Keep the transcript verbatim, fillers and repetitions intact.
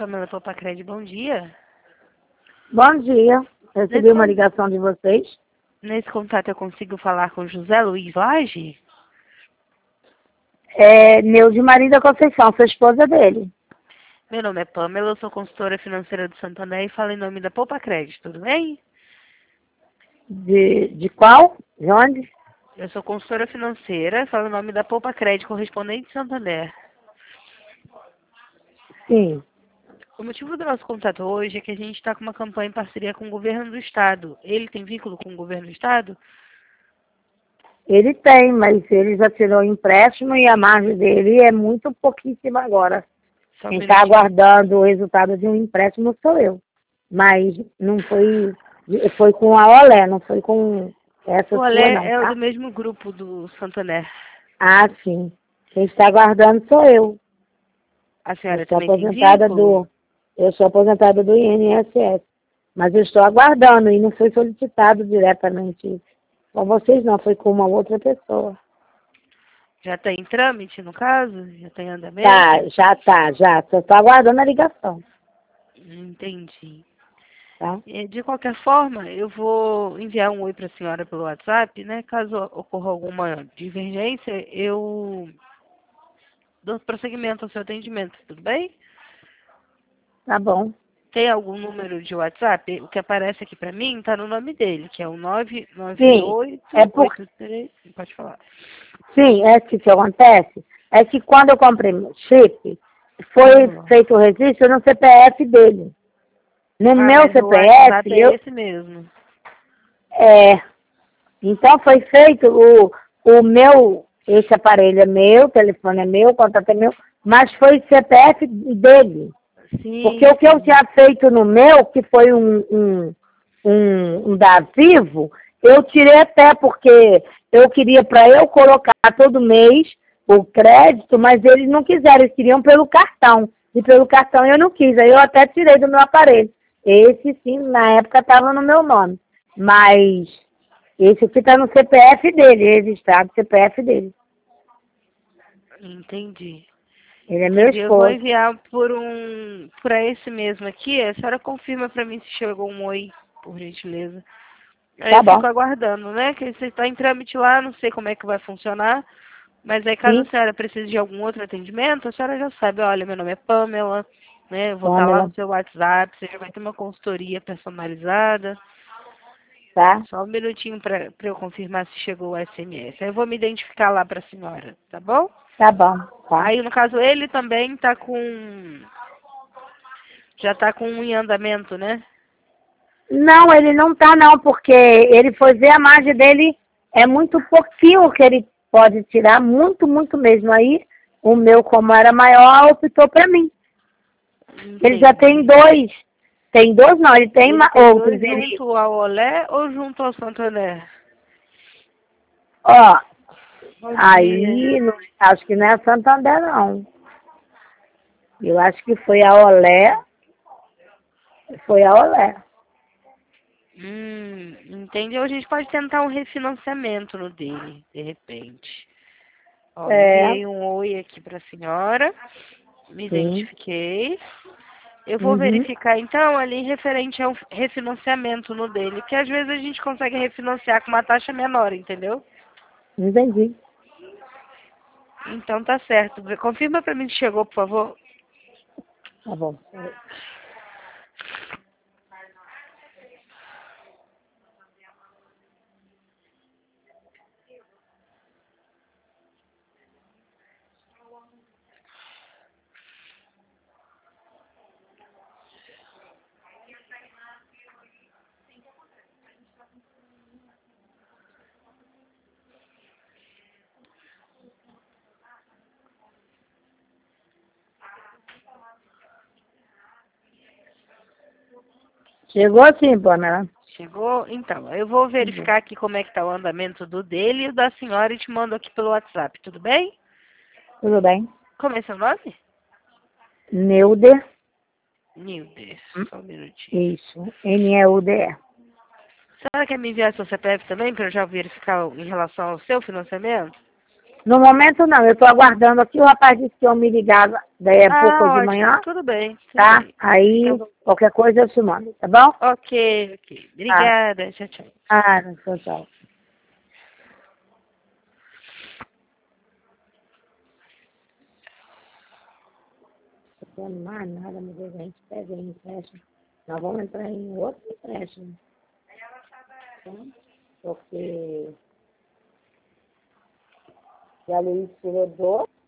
Pamela Popacred, bom dia. Bom dia. Recebi Nesse, uma ligação de vocês. nesse contato eu consigo falar com José Luiz Lage? É Neude Maria da Conceição, sou esposa dele. Meu nome é Pamela, eu sou consultora financeira do Santander e falo em nome da Popacred, tudo bem? De, de qual? De onde? Eu sou consultora financeira, falo em nome da Popacred, correspondente de Santander. Sim. O motivo do nosso contato hoje é que a gente está com uma campanha em parceria com o governo do estado. Ele tem vínculo com o governo do estado? Ele tem, mas ele já tirou empréstimo e a margem dele é muito pouquíssima agora. Só um Quem está minutinho. aguardando o resultado de um empréstimo sou eu. Mas não foi, foi com a Olé, não foi com essa O sua não, Alé é o tá? do mesmo grupo do Santander. Ah, sim. Quem está aguardando sou eu. A Eu senhora sou também tem aposentada vínculo? do, eu sou aposentada do I N S S. Mas eu estou aguardando e não foi solicitado diretamente com vocês, não, foi com uma outra pessoa. Já está em trâmite, no caso? Já está em andamento? Tá, já tá, já. Só estou aguardando a ligação, Entendi. tá? É, de qualquer forma, eu vou enviar um oi para a senhora pelo WhatsApp, né? Caso ocorra alguma divergência, eu dou prosseguimento ao seu atendimento, tudo bem? Tá bom. Tem algum número de WhatsApp? O que aparece aqui para mim está no nome dele, que é o nove nove Sim, é oito por, oito três. Pode falar. sim, é que o que acontece é que quando eu comprei meu chip, foi Uhum. feito o registro no C P F dele. No Ah, meu mas o C P F, WhatsApp é eu, esse mesmo. é, então foi feito o, o meu, esse aparelho é meu, o telefone é meu, o contato é meu, mas foi C P F dele. Porque Sim, o que eu sim. tinha feito no meu, que foi um, um, um, um da Vivo, eu tirei até porque eu queria para eu colocar todo mês o crédito, mas eles não quiseram, eles queriam pelo cartão. E pelo cartão eu não quis, aí eu até tirei do meu aparelho. Esse sim, na época estava no meu nome. Mas esse aqui está no C P F dele, registrado no C P F dele. Entendi. Ele é meu Entendi. Eu vou esposo. enviar por um, para esse mesmo aqui. A senhora confirma para mim se chegou um oi, por gentileza. Aí Tá eu bom. fico aguardando, né? Que você está em trâmite lá, não sei como é que vai funcionar. Mas aí caso a Sim, senhora precise de algum outro atendimento, a senhora já sabe, olha, meu nome é Pamela, né? Eu vou estar lá no Pamela. seu WhatsApp, você já vai ter uma consultoria personalizada. Tá? Só um minutinho para eu confirmar se chegou o S M S. Aí eu vou me identificar lá para a senhora, tá bom? Tá bom. Tá. Aí, no caso, ele também tá com... Já tá com um em andamento, né? Não, ele não tá não, porque ele foi ver a margem dele, é muito pouquinho que ele pode tirar, muito, muito mesmo. Aí o meu, como era maior, optou para mim. Ele já tem Entendi. dois. Tem dois não, ele tem Ele ma- tem outros. dois Ele, junto ao Olé ou junto ao Santander? ó, Bom dia. aí não- acho que não é a Santander não. Eu acho que foi a Olé, foi a Olé. Hum, entendeu? A gente pode tentar um refinanciamento no dele, de repente. Ó, É, enviei um oi aqui pra senhora, me sim. identifiquei. Eu vou Uhum, verificar então ali referente ao refinanciamento no dele, que às vezes a gente consegue refinanciar com uma taxa menor, entendeu? entendi. Então tá certo. Confirma pra mim se chegou, por favor. Tá bom. Chegou sim, Pamela. Chegou? Então, eu vou verificar aqui como é que tá o andamento do dele e o da senhora e te mando aqui pelo WhatsApp, tudo bem? Tudo bem? Como é seu nome? Neuder. Nilder. Hum, Só um minutinho. Isso, N E U D E. A senhora quer me enviar seu C P F também para eu já verificar em relação ao seu financiamento? No momento não, eu estou aguardando aqui, o rapaz disse que eu me ligava daí a Ah, pouco de ótimo. manhã, Tudo bem. Tudo tá? bem. Aí, Tá bom. qualquer coisa eu te mando, tá bom? Ok, ok. Ah, Obrigada. Tchau, tchau. ah, tchau, tchau. Não tem mais nada, mas a gente pega em empréstimo. Nós vamos entrar em outro empréstimo, tá? Porque a Luiz tirou dois.